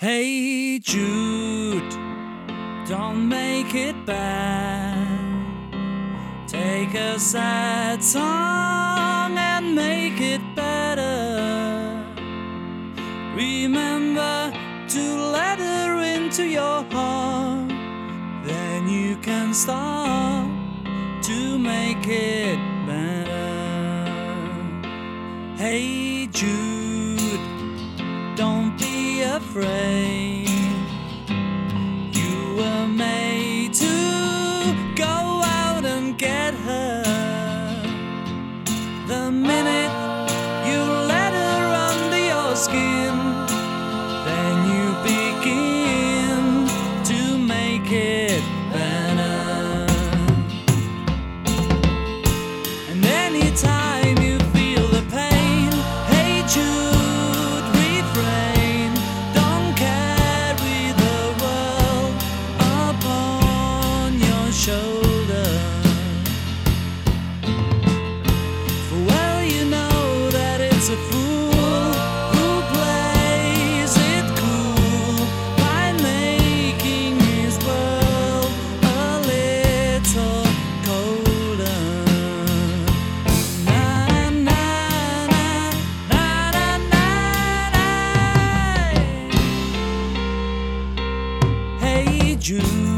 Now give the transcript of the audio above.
Hey Jude, don't make it bad. Take a sad song and make it better. Remember to let her into your heart, then you can start to make it better. Hey Jude, don't be afraid. You were made to go out and get her. The minute you let her under your skin, then you begin to make it better. And anytime you feel the pain, hey Jude, refrain. Don't carry the world upon your shoulder. For well you know that it's a fool who plays it cool by making his world a little colder. Na na na na na na na. Hey Jude.